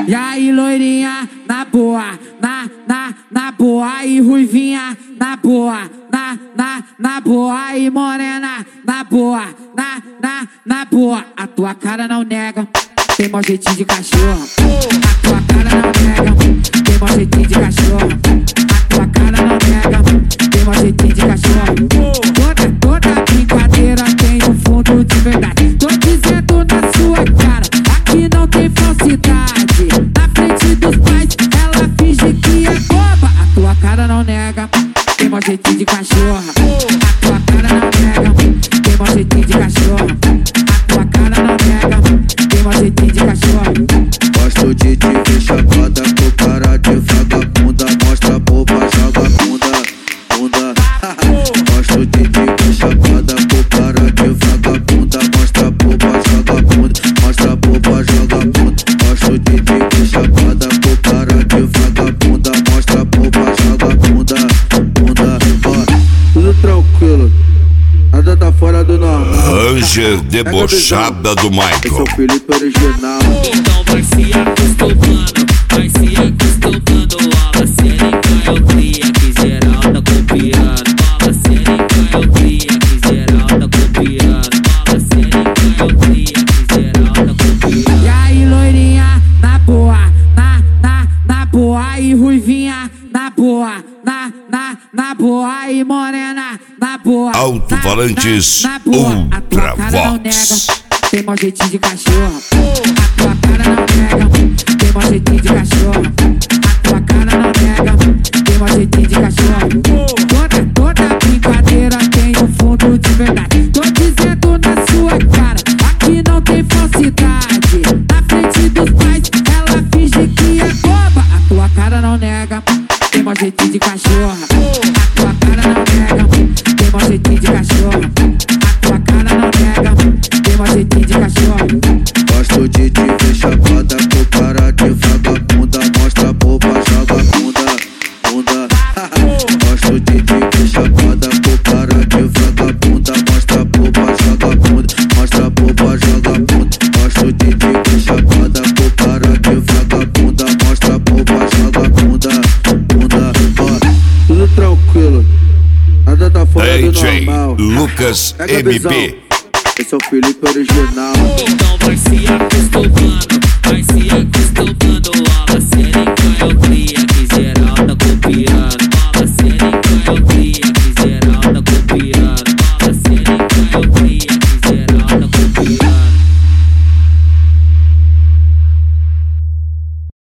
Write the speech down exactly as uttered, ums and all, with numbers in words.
E aí, loirinha, na boa, na, na, na boa. E ruivinha, na boa, na, na, na boa. E morena, na boa, na, na, na boa. A tua cara não nega, tem mó jeitinho de cachorro. A tua cara não nega, tem mó jeitinho de cachorro. A tua cara não nega, tem mó jeitinho de cachorro. Toda, toda brincadeira tem um fundo de verdade. Tô dizendo na sua cara, aqui não tem falsidade. Na frente dos pais, ela finge que é boba. A tua cara não nega, tem mó jeitinho de cachorro. A tua cara não nega, tem mó jeitinho de cachorro. A tua cara não nega, tem mó jeitinho de cachorro. Gosto de te ver chapada com cara de vagabunda. Mostra a boba, joga bunda, bunda. Gosto de te ver chapada com cara de vagabunda. Mostra a boba, joga bunda, mostra a boba, joga bunda. Gosto de te ver chapada com cara de vagabunda. Mostra a boba, joga bunda, bunda. Ó, tudo tranquilo, nada tá fora do normal. Ranger debochada do Michael. Esse é o Felipe original. Então vai se acostumando, vai se acostumando. Nova serenca eu cria, que geral tá copiando. Nova serenca eu cria, que geral tá copiando. Nova serenca eu cria, que geral tá copiando. E aí, loirinha, na boa, na, na, na boa. E ruivinha, na boa, na, na, na boa. E morena, na boa, Alto-falantes na, na, na boa. A tua cara não nega, Ultravox. tem mó jeitinho de cachorro. A tua cara não nega, tem mó jeitinho de cachorro. A tua cara não nega, tem mó jeitinho de cachorro. Toda, toda brincadeira tem um fundo de verdade. Tô dizendo na sua cara, aqui não tem falsidade. Na frente dos pais, ela finge que é boba. A tua cara não nega, tem mó jeitinho de cachorro. A tua cara não nega, tem mó jeitinho de cachorro. A tua cara não nega, tem mó jeitinho de cachorro. Gosto de te ver chapada com cara de vagabunda. Mostra a boba, joga bunda, bunda. Gosto de te ver chapada com cara de vagabunda. Mostra a boba, joga bunda, mostra a boba, joga bunda. Gosto de te ver chapada com cara de vagabunda. Mostra a boba, joga bunda, bunda. Ó, tudo tranquilo, nada tá fora do D J normal. Lucas Pega a M visão. P. Esse é o Felipe original. Então vai se acostumando, vai se acostumando.